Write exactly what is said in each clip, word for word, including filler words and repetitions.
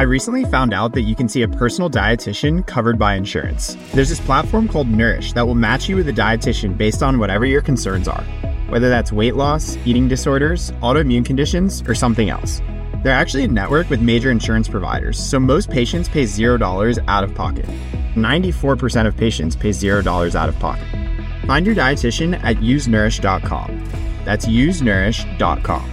I recently found out that you can see a personal dietitian covered by insurance. There's this platform called Nourish that will match you with a dietitian based on whatever your concerns are, whether that's weight loss, eating disorders, autoimmune conditions, or something else. They're actually a network with major insurance providers, so most patients pay zero dollars out of pocket. ninety-four percent of patients pay zero dollars out of pocket. Find your dietitian at use nourish dot com. That's use nourish dot com.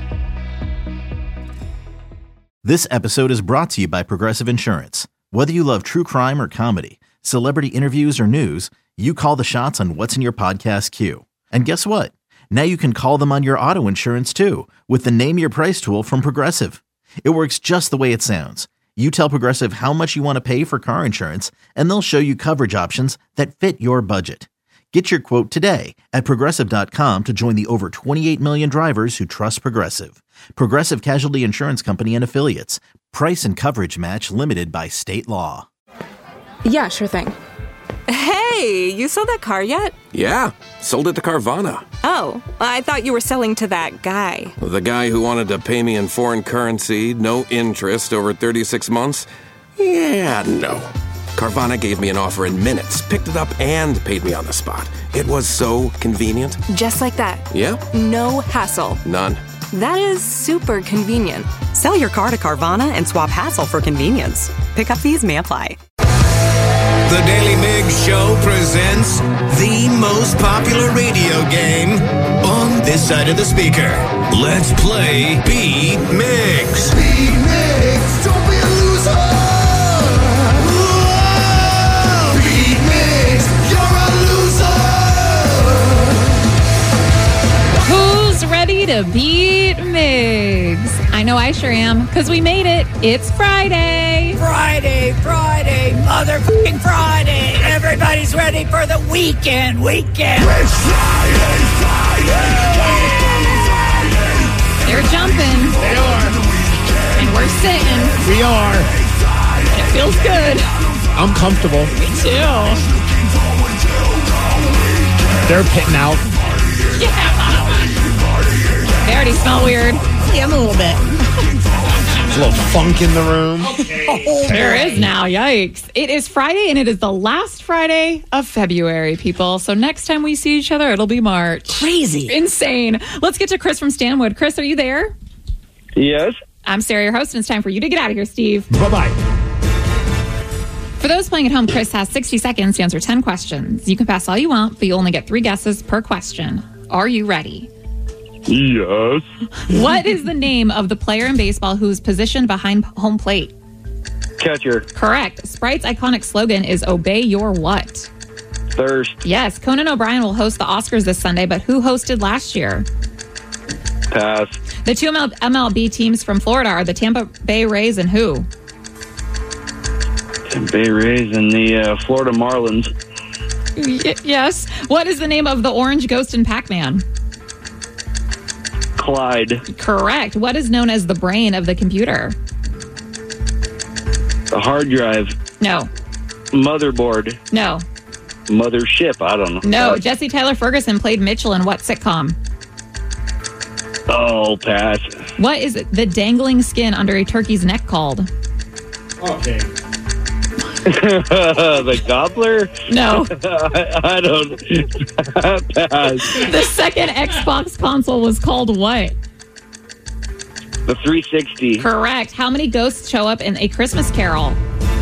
This episode is brought to you by Progressive Insurance. Whether you love true crime or comedy, celebrity interviews or news, you call the shots on what's in your podcast queue. And guess what? Now you can call them on your auto insurance too with the Name Your Price tool from Progressive. It works just the way it sounds. You tell Progressive how much you want to pay for car insurance, and they'll show you coverage options that fit your budget. Get your quote today at Progressive dot com to join the over twenty-eight million drivers who trust Progressive. Progressive Casualty Insurance Company and Affiliates. Price and coverage match limited by state law. Yeah, sure thing. Hey, you sold that car yet? Yeah, sold it to Carvana. Oh, I thought you were selling to that guy. The guy who wanted to pay me in foreign currency, no interest, over thirty-six months? Yeah, no. Carvana gave me an offer in minutes, picked it up, and paid me on the spot. It was so convenient. Just like that. Yeah? No hassle. None. That is super convenient. Sell your car to Carvana and swap hassle for convenience. Pickup fees may apply. The Daily Migs Show presents the most popular radio game on this side of the speaker. Let's play Beat Migs. Beat Migs, don't be a loser. Whoa! Beat Migs, you're a loser. Who's ready to beat Migs? I know I sure am, because we made it. It's Friday. Friday, Friday, motherfucking Friday. Everybody's ready for the weekend, weekend. It's Friday, Friday. They're jumping. They are. And we're sitting. We are. It feels good. I'm comfortable. Me too. They're pitting out. Yeah. They already smell weird. Yeah, I'm a little bit. There's a little funk in the room. Oh, there is now. Yikes. It is Friday, and it is the last Friday of February, people. So next time we see each other, it'll be March. Crazy. Insane. Let's get to Chris from Stanwood. Chris, are you there? Yes. I'm Sarah, your host, and it's time for you to get out of here, Steve. Bye-bye. For those playing at home, Chris has sixty seconds to answer ten questions. You can pass all you want, but you only get three guesses per question. Are you ready? Yes. What is the name of the player in baseball who's positioned behind home plate? Catcher. Correct. Sprite's iconic slogan is obey your what? Thirst. Yes. Conan O'Brien will host the Oscars this Sunday, but who hosted last year? Pass. The two M L B teams from Florida are the Tampa Bay Rays and who? Bay Rays and the uh, Florida Marlins. Y- yes. What is the name of the orange ghost in Pac-Man? Clyde. Correct. What is known as the brain of the computer? The hard drive. No. Motherboard. No. Mothership. I don't know. No. Uh, Jesse Tyler Ferguson played Mitchell in what sitcom? Oh, pass. What is the dangling skin under a turkey's neck called? Okay. The gobbler? No. I, I don't. Pass. The second Xbox console was called what? The three sixty. Correct. How many ghosts show up in A Christmas Carol?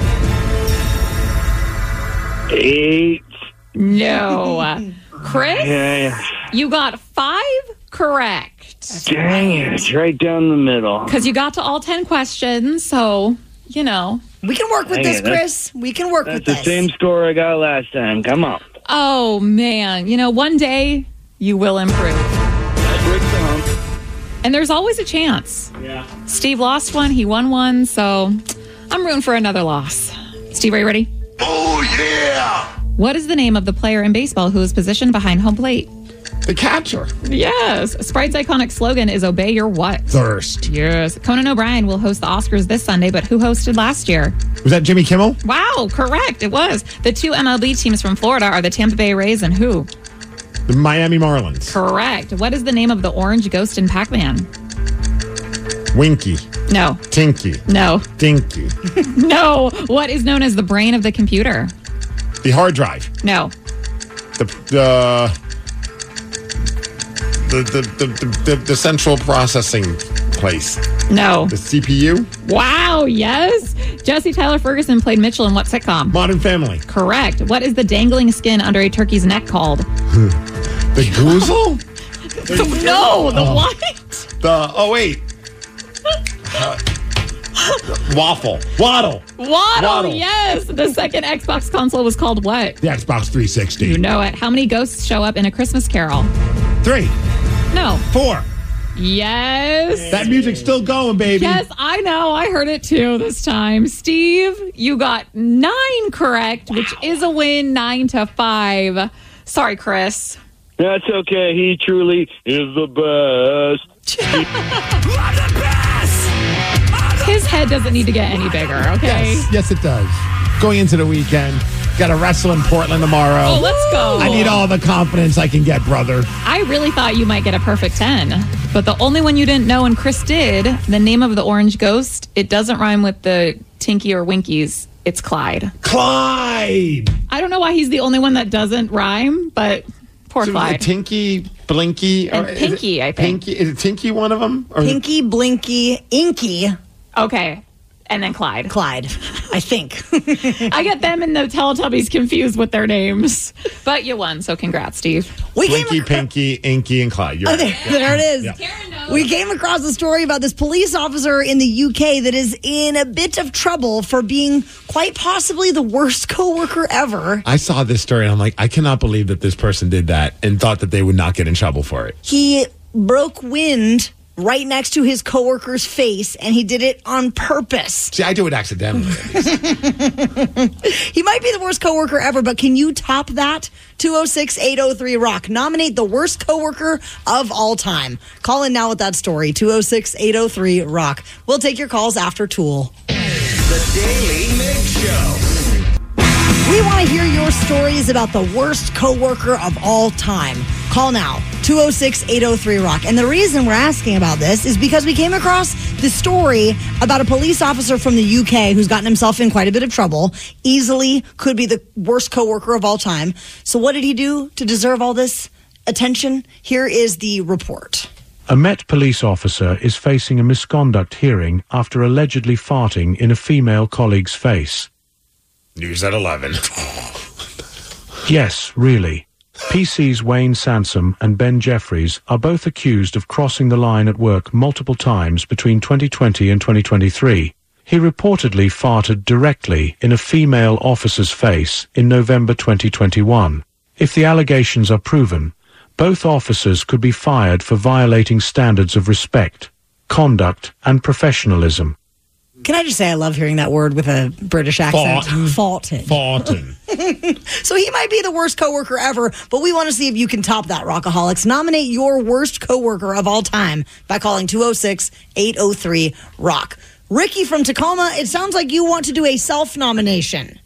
Eight. No. Chris, Yeah. you got five correct. Dang it. It's right down the middle. Because you got to all ten questions, so, you know. We can work with Dang this, it, that's- Chris. We can work That's with the this. same score I got last time. Come on. Oh, man. You know, one day you will improve. That breaks the hump. And there's always a chance. Yeah. Steve lost one, he won one, so I'm rooting for another loss. Steve, are you ready? Oh, yeah. What is the name of the player in baseball who is positioned behind home plate? The catcher. Yes. Sprite's iconic slogan is obey your what? Thirst. Yes. Conan O'Brien will host the Oscars this Sunday, but who hosted last year? Was that Jimmy Kimmel? Wow, correct. It was. The two M L B teams from Florida are the Tampa Bay Rays and who? The Miami Marlins. Correct. What is the name of the orange ghost in Pac-Man? Winky. No. Tinky. No. Dinky. No. What is known as the brain of the computer? The hard drive. No. The the the the the, the, the, the central processing place. No. The C P U. Wow, yes. Jesse Tyler Ferguson played Mitchell in what sitcom? Modern Family. Correct. What is the dangling skin under a turkey's neck called? The goozle? No, the oh. what? The, oh, wait. Uh, waffle. Waddle. Waddle, Waddle. yes. The second Xbox console was called what? The Xbox three sixty. You know it. How many ghosts show up in A Christmas Carol? Three. No. Four. Yes. That music's still going, baby. Yes, I know. I heard it too this time. Steve, you got nine correct, wow. which is a win, nine to five. Sorry, Chris. That's okay. He truly is the best. I'm the best! His head doesn't need to get any bigger, okay? Yes, yes it does. Going into the weekend. Got to wrestle in Portland tomorrow. Oh, let's go. I need all the confidence I can get, brother. I really thought you might get a perfect ten. But the only one you didn't know, and Chris did, the name of the orange ghost, it doesn't rhyme with the Tinky or Winkies. It's Clyde. Clyde! I don't know why he's the only one that doesn't rhyme, but poor so Clyde. Tinky, Blinky. And or Pinky, it, I think. Pinky, is it Tinky one of them? Or Pinky, Blinky, Inky. Okay. And then Clyde. Clyde, I think. I get them and the Teletubbies confused with their names. But you won, so congrats, Steve. We Blinky, Pinky, Inky, and Clyde. You're oh, there, right. there it is. Yeah. We came across a story about this police officer in the U K that is in a bit of trouble for being quite possibly the worst coworker ever. I saw this story and I'm like, I cannot believe that this person did that and thought that they would not get in trouble for it. He broke wind right next to his coworker's face, and he did it on purpose. See, I do it accidentally. He might be the worst coworker ever, but can you top that? two oh six, eight oh three, rock. Nominate the worst coworker of all time. Call in now with that story. two oh six, eight oh three, rock. We'll take your calls after Tool. The Daily Mix Show. We want to hear your stories about the worst coworker of all time. Call now, two oh six, eight oh three, rock. And the reason we're asking about this is because we came across the story about a police officer from the U K who's gotten himself in quite a bit of trouble. Easily could be the worst coworker of all time. So what did he do to deserve all this attention? Here is the report. A Met police officer is facing a misconduct hearing after allegedly farting in a female colleague's face. News at eleven. Yes, really. P C's Wayne Sansom and Ben Jeffries are both accused of crossing the line at work multiple times between twenty twenty and twenty twenty-three. He reportedly farted directly in a female officer's face in November twenty twenty-one. If the allegations are proven, both officers could be fired for violating standards of respect, conduct, and professionalism. Can I just say I love hearing that word with a British accent? Faulted. Faulted. So he might be the worst coworker ever, but we want to see if you can top that, Rockaholics. Nominate your worst coworker of all time by calling two oh six, eight oh three, rock. Ricky from Tacoma, it sounds like you want to do a self-nomination.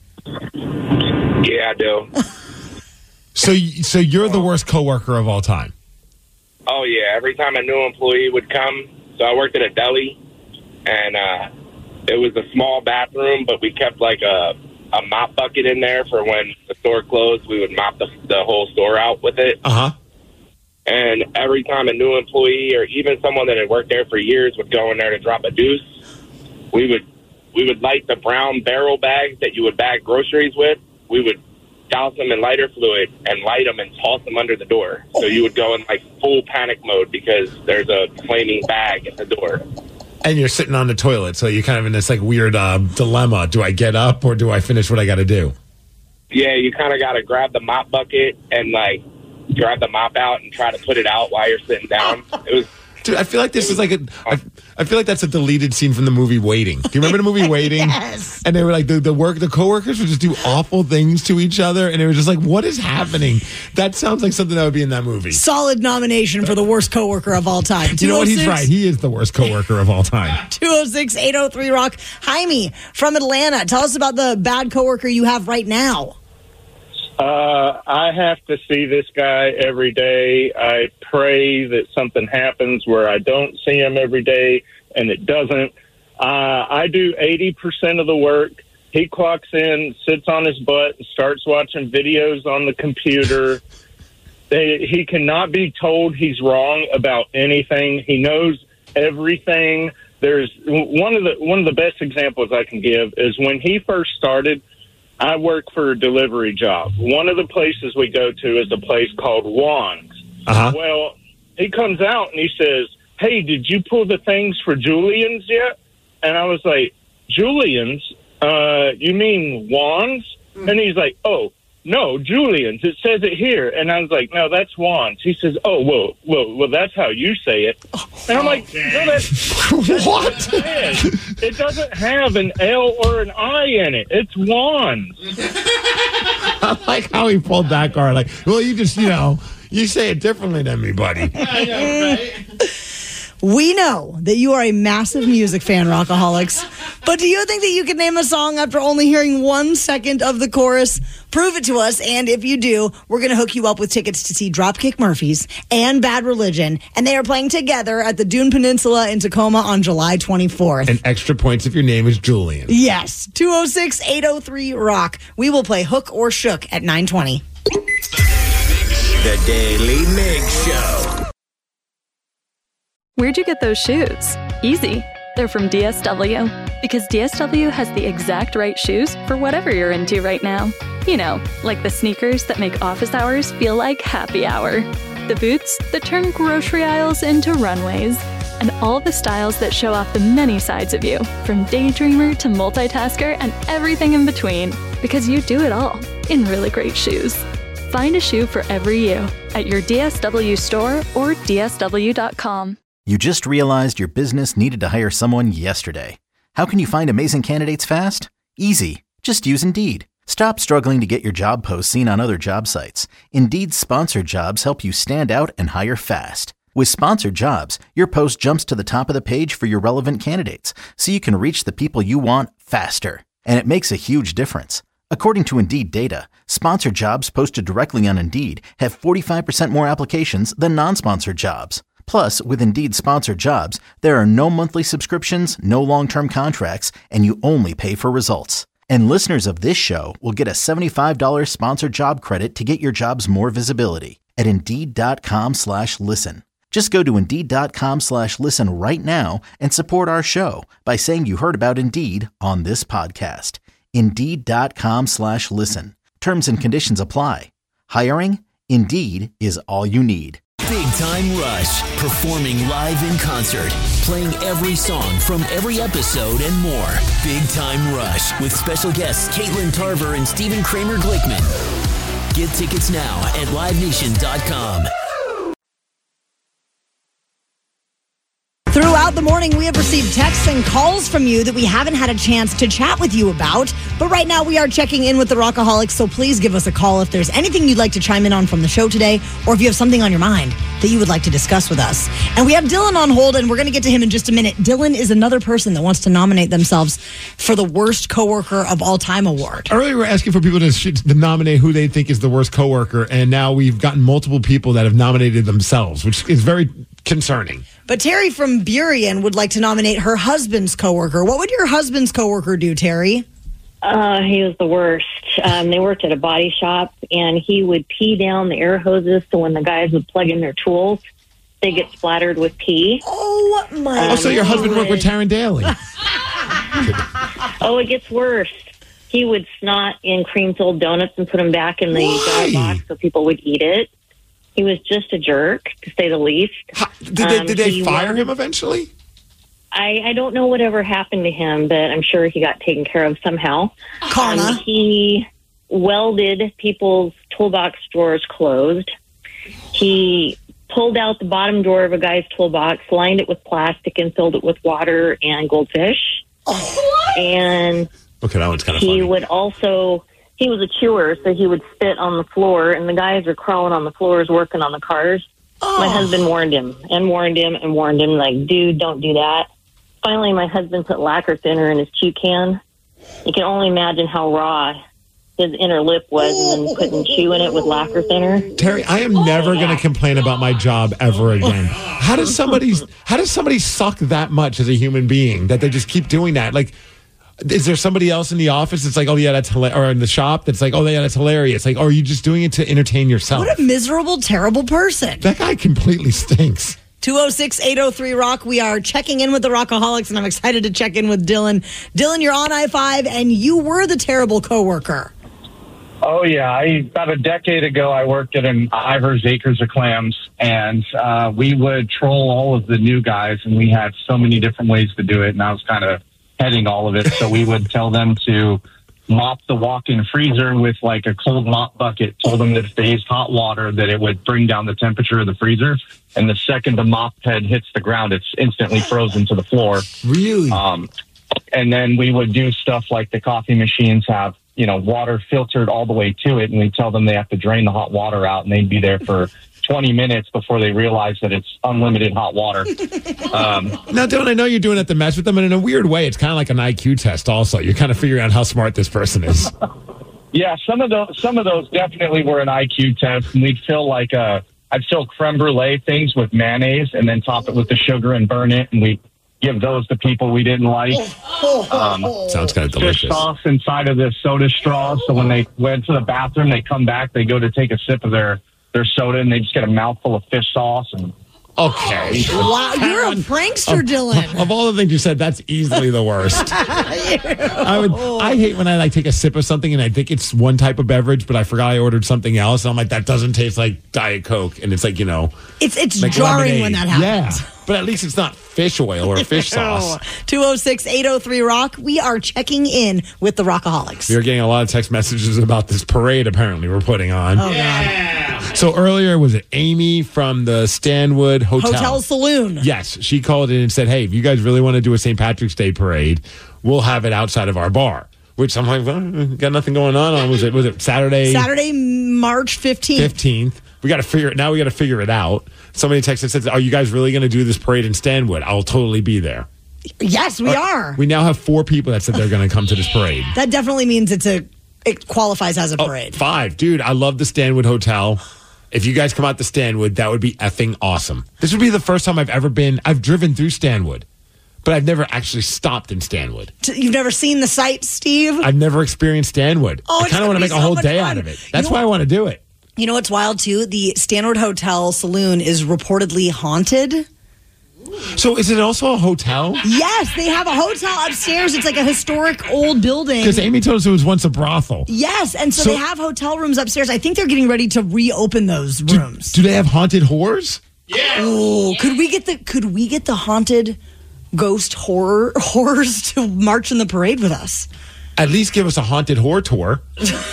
Yeah, I do. so, so you're the worst coworker of all time? Oh, yeah. Every time a new employee would come, so I worked at a deli, and uh, it was a small bathroom, but we kept like a, a mop bucket in there for when the store closed. We would mop the, the whole store out with it. Uh-huh. And every time a new employee or even someone that had worked there for years would go in there to drop a deuce, we would we would light the brown barrel bags that you would bag groceries with. We would douse them in lighter fluid and light them and toss them under the door. So you would go in like full panic mode because there's a flaming bag at the door. And you're sitting on the toilet, so you're kind of in this like weird uh, dilemma. Do I get up or do I finish what I got to do? Yeah, you kind of got to grab the mop bucket and like grab the mop out and try to put it out while you're sitting down. It was, dude. I feel like this is like a. I, I feel like that's a deleted scene from the movie Waiting. Do you remember the movie Waiting? Yes. And they were like the the work the coworkers would just do awful things to each other, and they were just like, "What is happening?" That sounds like something that would be in that movie. Solid nomination for the worst coworker of all time. You know what? He's right. He is the worst coworker of all time. two oh six, eight oh three, rock. Jaime from Atlanta. Tell us about the bad coworker you have right now. Uh, I have to see this guy every day. I pray that something happens where I don't see him every day, and it doesn't. Uh, I do eighty percent of the work. He clocks in, sits on his butt, and starts watching videos on the computer. They, he cannot be told he's wrong about anything. He knows everything. There's one of the one of the best examples I can give is when he first started. I work for a delivery job. One of the places we go to is a place called Juan's. Uh-huh. Well, he comes out and he says, "Hey, did you pull the things for Julian's yet?" And I was like, "Julian's? Uh, you mean Juan's?" And he's like, "Oh, no, Julian's. It says it here." And I was like, "No, that's Juan's." He says, "Oh, well, well, well, that's how you say it." And I'm like, "No, that's, that's what? It, it doesn't have an L or an I in it. It's Juan's." I like how he pulled that card. Like, well, you just, you know, you say it differently than me, buddy. I know, right? We know that you are a massive music fan, Rockaholics. But do you think that you can name a song after only hearing one second of the chorus? Prove it to us, and if you do, we're going to hook you up with tickets to see Dropkick Murphys and Bad Religion, and they are playing together at the Dune Peninsula in Tacoma on July twenty-fourth. And extra points if your name is Julian. Yes, two oh six, eight oh three, ROCK. We will play Hook or Shook at nine twenty. The Daily Mig Show. Where'd you get those shoes? Easy. They're from D S W. Because D S W has the exact right shoes for whatever you're into right now. You know, like the sneakers that make office hours feel like happy hour. The boots that turn grocery aisles into runways. And all the styles that show off the many sides of you, from daydreamer to multitasker and everything in between. Because you do it all in really great shoes. Find a shoe for every you at your D S W store or D S W dot com. You just realized your business needed to hire someone yesterday. How can you find amazing candidates fast? Easy. Just use Indeed. Stop struggling to get your job posts seen on other job sites. Indeed's sponsored jobs help you stand out and hire fast. With sponsored jobs, your post jumps to the top of the page for your relevant candidates, so you can reach the people you want faster. And it makes a huge difference. According to Indeed data, sponsored jobs posted directly on Indeed have forty-five percent more applications than non-sponsored jobs. Plus, with Indeed sponsored jobs, there are no monthly subscriptions, no long-term contracts, and you only pay for results. And listeners of this show will get a seventy-five dollars sponsored job credit to get your jobs more visibility at Indeed.com slash listen. Just go to Indeed.com slash listen right now and support our show by saying you heard about Indeed on this podcast. Indeed.com slash listen. Terms and conditions apply. Hiring? Indeed is all you need. Big Time Rush, performing live in concert, playing every song from every episode and more. Big Time Rush with special guests Caitlin Tarver and Stephen Kramer Glickman. Get tickets now at live nation dot com. Throughout the morning, we have received texts and calls from you that we haven't had a chance to chat with you about. But right now, we are checking in with the Rockaholics, so please give us a call if there's anything you'd like to chime in on from the show today, or if you have something on your mind that you would like to discuss with us. And we have Dylan on hold, and we're going to get to him in just a minute. Dylan is another person that wants to nominate themselves for the Worst Coworker of All Time award. Earlier, we were asking for people to, to nominate who they think is the worst coworker, and now we've gotten multiple people that have nominated themselves, which is very concerning. But Terry from Burien would like to nominate her husband's coworker. What would your husband's coworker do, Terry? Uh, he was the worst. Um, they worked at a body shop, and he would pee down the air hoses, so when the guys would plug in their tools, they get splattered with pee. Oh, my um, Oh, so your husband worked with Taryn Daly. Oh, it gets worse. He would snot in cream-filled donuts and put them back in the donut box so people would eat it. He was just a jerk, to say the least. How, did they, um, did they fire was, him eventually? I, I don't know whatever happened to him, but I'm sure he got taken care of somehow. Karma. Um, he welded people's toolbox drawers closed. He pulled out the bottom drawer of a guy's toolbox, lined it with plastic, and filled it with water and goldfish. Oh, and okay, that one's kind of he funny. would also... He was a chewer, so he would spit on the floor, and the guys are crawling on the floors working on the cars. Oh. My husband warned him and warned him and warned him, like, dude, don't do that. Finally, my husband put lacquer thinner in his chew can. You can only imagine how raw his inner lip was and then couldn't chew in it with lacquer thinner. Terry, I am never going to complain about my job ever again. How does somebody how does somebody suck that much as a human being that they just keep doing that? Like, is there somebody else in the office that's like, oh yeah, that's hilarious, or in the shop that's like, oh yeah, that's hilarious? Like, or are you just doing it to entertain yourself? What a miserable, terrible person. That guy completely stinks. two oh six, eight oh three, rock. We are checking in with the Rockaholics, and I'm excited to check in with Dylan. Dylan, you're on I five, and you were the terrible coworker. Oh, yeah. I, about a decade ago, I worked at an Ivar's Acres of Clams, and uh, we would troll all of the new guys, and we had so many different ways to do it, and I was kind of heading all of it. So we would tell them to mop the walk-in freezer with like a cold mop bucket, told them that if they used hot water, that it would bring down the temperature of the freezer. And the second the mop head hits the ground, it's instantly frozen to the floor. Really? Um, and then we would do stuff like the coffee machines have, you know, water filtered all the way to it, and we tell them they have to drain the hot water out, and they'd be there for twenty minutes before they realize that it's unlimited hot water. Um, now, Dylan, I know you're doing it to mess with them, and in a weird way, it's kind of like an I Q test also. You're kind of figuring out how smart this person is. Yeah, some of those some of those definitely were an I Q test, and we'd fill like a, I'd fill creme brulee things with mayonnaise and then top it with the sugar and burn it, and we'd give those to people we didn't like. Um, Sounds kind of delicious. Fish sauce inside of the soda straw, so when they went to the bathroom, they come back, they go to take a sip of their, their soda, and they just get a mouthful of fish sauce. And okay. Wow, you're a prankster, of, Dylan. Of all the things you said, that's easily the worst. I would. I hate when I like take a sip of something and I think it's one type of beverage, but I forgot I ordered something else. And I'm like, that doesn't taste like Diet Coke, and it's like, you know, It's it's like jarring lemonade. when that happens. Yeah, but at least it's not fish oil or fish sauce. two oh six, eight oh three, rock. We are checking in with the Rockaholics. We are getting a lot of text messages about this parade apparently we're putting on. Oh, God. So earlier, was it Amy from the Stanwood Hotel? Hotel Saloon. Yes. She called in and said, hey, if you guys really want to do a Saint Patrick's Day parade, we'll have it outside of our bar. Which I'm like, well, got nothing going on. Was it was it Saturday? Saturday, March fifteenth. fifteenth. We got to figure it. Now we got to figure it out. Somebody texted and said, are you guys really going to do this parade in Stanwood? I'll totally be there. Yes, we are. We now have four people that said they're going to come to this parade. That definitely means it's a it qualifies as a parade. Oh, five. Dude, I love the Stanwood Hotel. If you guys come out to Stanwood, that would be effing awesome. This would be the first time I've ever been. I've driven through Stanwood, but I've never actually stopped in Stanwood. You've never seen the site, Steve? I've never experienced Stanwood. Oh, I kind of want to make so a whole day fun. out of it. That's You know why I want to do it. You know what's wild, too? The Stanwood Hotel Saloon is reportedly haunted. So is it also a hotel? Yes, they have a hotel upstairs. It's like a historic old building. Because Amy told us it was once a brothel. Yes, and so, So- they have hotel rooms upstairs. I think they're getting ready to reopen those rooms. Do they have haunted whores? Yeah. Ooh, could we get the could we get the haunted ghost horror horrors to march in the parade with us? At least give us a haunted whore tour.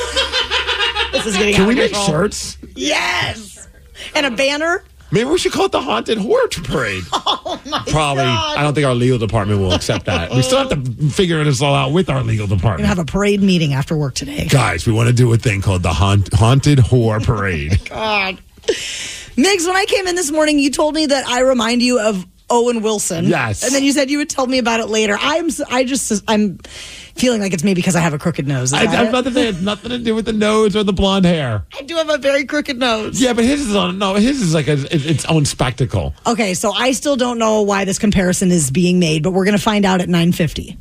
This is getting Can out we of make control. shirts? Yes, and a banner. Maybe we should call it the haunted whore parade. Oh my Probably. God. I don't think our legal department will accept that. We still have to figure this all out with our legal We're department. gonna have a parade meeting after work today. Guys, we want to do a thing called the haunt- haunted whore parade. God, Migs, when I came in this morning, you told me that I remind you of Owen Wilson. Yes. And then you said you would tell me about it later. I'm, I just, I'm feeling like it's maybe because I have a crooked nose. Is I, that I've it? nothing, it had nothing to do with the nose or the blonde hair. I do have a very crooked nose. Yeah, but his is on. No, his is like a, it- its own spectacle. Okay, so I still don't know why this comparison is being made, but we're going to find out at nine fifty.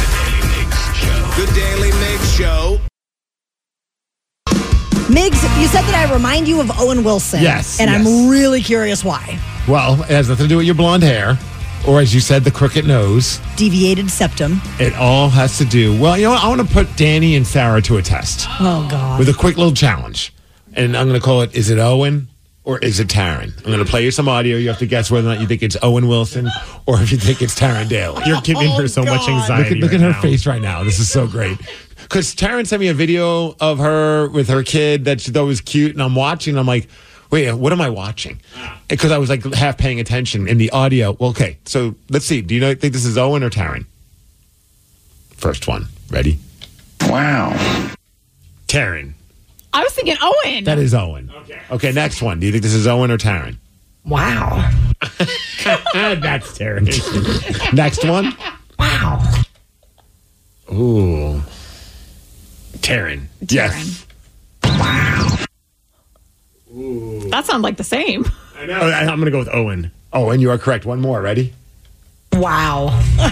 The Daily Mix Show. Migs, you said that I remind you of Owen Wilson. Yes, And yes. I'm really curious why. Well, it has nothing to do with your blonde hair, or as you said, the crooked nose. Deviated septum. It all has to do. Well, you know what? I want to put Danny and Sarah to a test Oh, God. with a quick little challenge, and I'm going to call it: Is it Owen or is it Taryn? I'm going to play you some audio. You have to guess whether or not you think it's Owen Wilson or if you think it's Taryn Daly. You're giving her so much Look anxiety. at, look right at her now. face right now. This is so great. Because Taryn sent me a video of her with her kid that she thought was cute, and I'm watching. I'm like, wait, what am I watching? Because I was like half paying attention in the audio. Well, okay, so let's see. Do you know, think this is Owen or Taryn? First one. Ready? Wow. Taryn. I was thinking Owen. That is Owen. Okay. Okay, next one. Do you think this is Owen or Taryn? Wow. That's Taryn. Next one. Wow. Ooh. Taryn. Taryn. Yes. That sounds like the same. I know. I, I'm going to go with Owen. Oh, and you are correct. One more. Ready? Wow.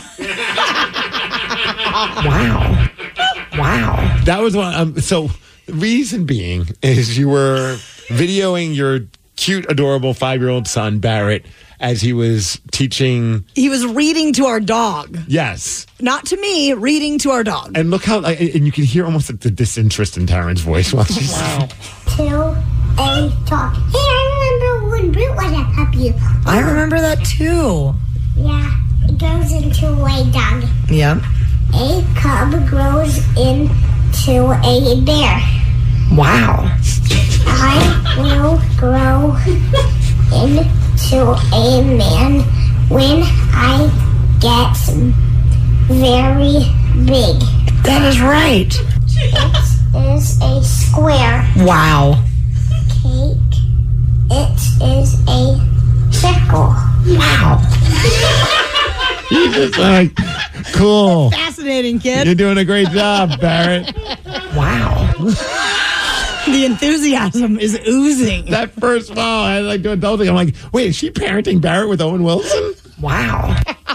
wow. Wow. That was one. Um, so the reason being is you were videoing your cute, adorable five-year-old son, Barrett, as he was teaching. He was reading to our dog. Yes. Not to me, reading to our dog. And look how, and you can hear almost the disinterest in Taryn's voice while she's. Wow. To a dog. Hey, I remember when Brute was a puppy. I remember that too. Yeah, it goes into a dog. Yep. A cub grows into a bear. Wow. I will grow into a man when I get very big. That is right. It is a square. Wow. Cake. It is a circle. Wow. You just like, cool. Fascinating, kid. You're doing a great job, Barrett. Wow. The enthusiasm is oozing. That first, wow, I like to adulting. I'm like, wait, is she parenting Barrett with Owen Wilson? Wow.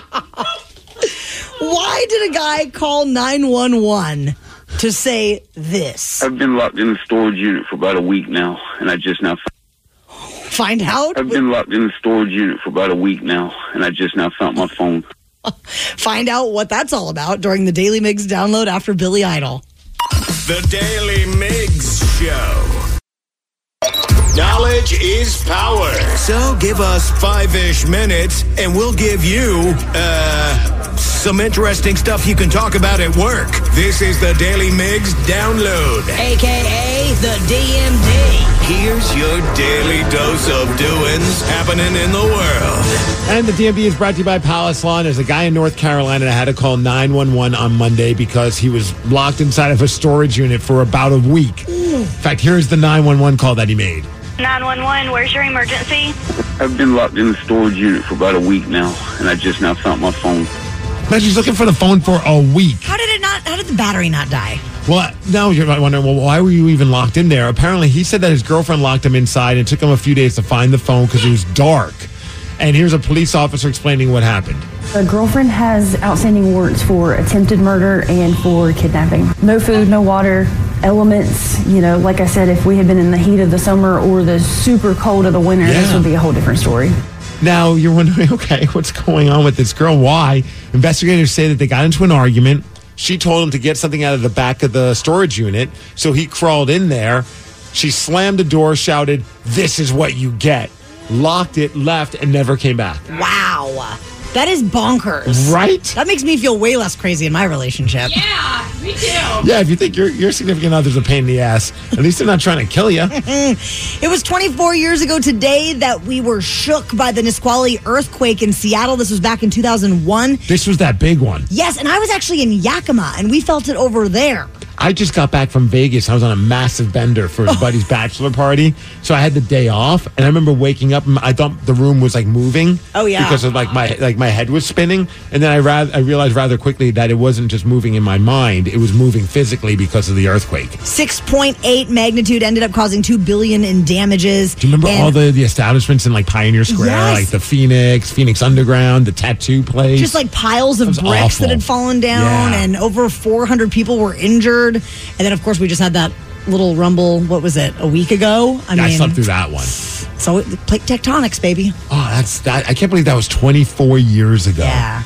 Why did a guy call nine one one to say this? I've been locked in the storage unit for about a week now, and I just now find out. I've been locked in the storage unit for about a week now, and I just now found my phone. Find out what that's all about during the Daily Migs download after Billy Idol. The Daily Migs Show. Knowledge is power. So give us five-ish minutes, and we'll give you, uh, some interesting stuff you can talk about at work. This is the Daily Migs Download. A K A the D M D. Here's your daily dose of doings happening in the world. And the D M D is brought to you by Palace Lawn. There's a guy in North Carolina that had to call nine one one on Monday because he was locked inside of a storage unit for about a week. In fact, here's the nine one one call that he made. nine one one, where's your emergency? I've been locked in the storage unit for about a week now, and I just now found my phone. Man, she's looking for the phone for a week. How did it not? How did the battery not die? Well, now you're wondering, well, why were you even locked in there? Apparently, he said that his girlfriend locked him inside and it took him a few days to find the phone because it was dark. And here's a police officer explaining what happened. A girlfriend has outstanding warrants for attempted murder and for kidnapping. No food, no water, elements. You know, like I said, if we had been in the heat of the summer or the super cold of the winter, Yeah. this would be a whole different story. Now, you're wondering, okay, what's going on with this girl? Why? Investigators say that they got into an argument. She told him to get something out of the back of the storage unit, so he crawled in there. She slammed the door, shouted, "This is what you get." Locked it, left, and never came back. Wow. That is bonkers. Right? That makes me feel way less crazy in my relationship. Yeah, me too. Yeah, if you think your your significant other's a pain in the ass, at least they're not trying to kill you. It was twenty-four years ago today that we were shook by the Nisqually earthquake in Seattle. This was back in two thousand one. This was that big one. Yes, and I was actually in Yakima, and we felt it over there. I just got back from Vegas. I was on a massive bender for his buddy's bachelor party. So I had the day off. And I remember waking up and I thought the room was like moving. Oh, yeah. Because of like my like my head was spinning. And then I ra- I realized rather quickly that it wasn't just moving in my mind. It was moving physically because of the earthquake. six point eight magnitude ended up causing two billion dollars in damages. Do you remember And- all the, the establishments in like Pioneer Square? Yes. Like the Phoenix, Phoenix Underground, the tattoo place. Just like piles of That was bricks awful. that had fallen down, Yeah. and over four hundred people were injured. And then, of course, we just had that little rumble, what was it, a week ago? I Yeah, I mean, slept through that one. so it, plate tectonics, baby. Oh, that's that. I can't believe that was twenty-four years ago. Yeah.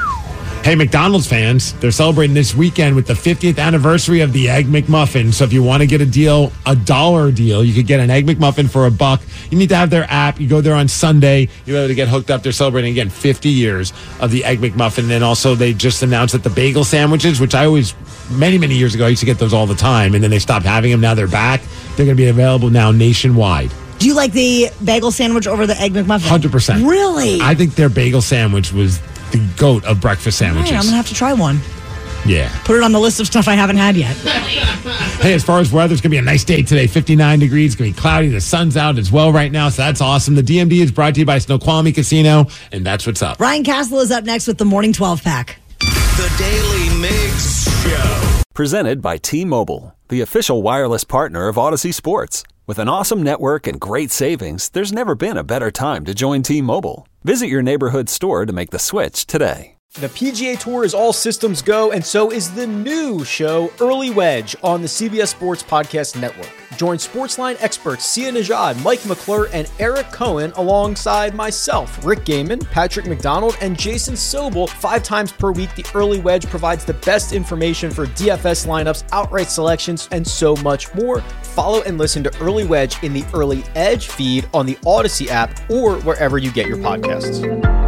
Hey, McDonald's fans, they're celebrating this weekend with the fiftieth anniversary of the Egg McMuffin. So if you want to get a deal, a dollar deal, you could get an Egg McMuffin for a buck. You need to have their app. You go there on Sunday. You're able to get hooked up. They're celebrating, again, fifty years of the Egg McMuffin. And also, they just announced that the bagel sandwiches, which I always, many, many years ago, I used to get those all the time. And then they stopped having them. Now they're back. They're going to be available now nationwide. Do you like the bagel sandwich over the Egg McMuffin? one hundred percent. Really? I think their bagel sandwich was the goat of breakfast All right, sandwiches. I'm going to have to try one. Yeah. Put it on the list of stuff I haven't had yet. Hey, as far as weather, it's going to be a nice day today. fifty-nine degrees. It's going to be cloudy. The sun's out as well right now, so that's awesome. The D M D is brought to you by Snoqualmie Casino, and that's what's up. Ryan Castle is up next with the Morning twelve pack. The Daily Migs Show. Presented by T-Mobile, the official wireless partner of Odyssey Sports. With an awesome network and great savings, there's never been a better time to join T-Mobile. Visit your neighborhood store to make the switch today. The P G A Tour is all systems go, and so is the new show, Early Wedge, on the C B S Sports Podcast Network. Join Sportsline experts Sia Nejad, Mike McClure, and Eric Cohen alongside myself, Rick Gaiman, Patrick McDonald, and Jason Sobel. Five times per week, the Early Wedge provides the best information for D F S lineups, outright selections, and so much more. Follow and listen to Early Wedge in the Early Edge feed on the Odyssey app or wherever you get your podcasts.